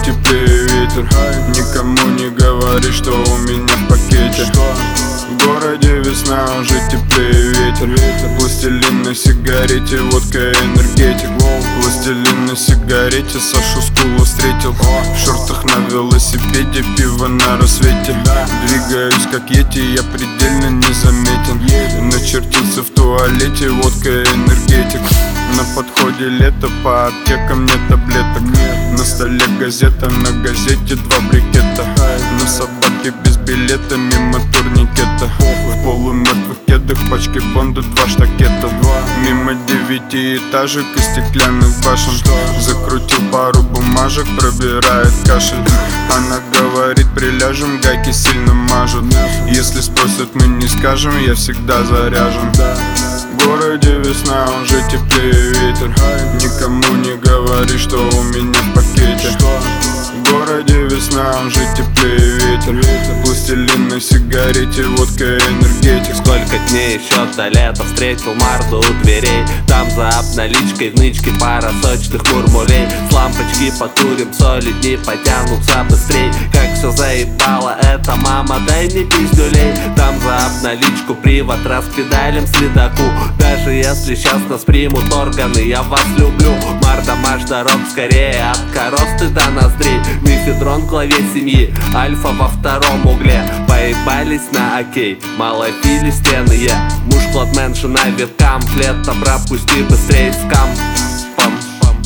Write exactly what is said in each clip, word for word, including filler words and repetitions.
теплее ветер. Никому не говори, что у меня в пакете. В городе весна, уже теплее ветер. Пластилин на сигарете, водка, энергетик. Пластилин на сигарете, Сашу Скулу встретил. В шортах на велосипеде, пиво на рассвете. Двигаюсь как йети, я предельно незаметен. Начертился в туалете, водка, энергетик. На подходе лето, по аптекам нет таблеток. На столе газета, на газете два брикета. На собаке без билета, мимо турникета. В полумертвых кедах, пачки Бонда, два штакета. Мимо девятиэтажек и стеклянных башен. Закрутил пару бумажек, пробирает кашель. Она говорит, приляжем, гайки сильно мажут. Если спросят, мы не скажем, я всегда заряжен. В городе весна, уже теплее ветер. Никому не говори, что у меня в пакете. В городе весна, уже теплее ветер. Пластилин на сигарете, водка, энергетик. Сколько дней еще до лета, встретил Марду у дверей. Там за обналичкой в нычке пара сочных мурмулей. С лампочки потурим, соли дни потянутся быстрей. Как все заебало, это мама, дай мне пиздюлей. Там за обналичку привод распедалим следаку. Даже если сейчас нас примут органы, я вас люблю. Марда, марш дорог скорее, от коросты до ноздрей. Мифедрон в главе семьи, альфа во втором угле. Поебались на окей, малопили стены, я муж кладмен, жена веткам. Лето пропусти быстрей скам. Пам, пам.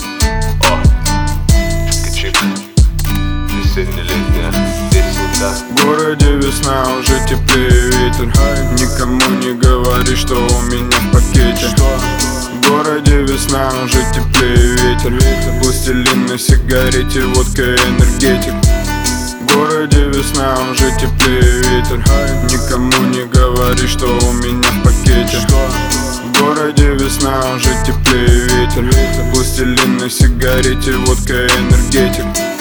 О, чик-чик, весенне-летняя песенка. В городе весна, уже теплее ветер. Никому не говори, что у меня в пакете. В городе весна, уже теплее ветер. Пластилин на сигарете, водка, энергетик. В городе весна, уже теплее ветер. Никому не говори, что у меня в пакете. В городе весна, уже теплее ветер. Пластилин на сигарете, водка, энергетик.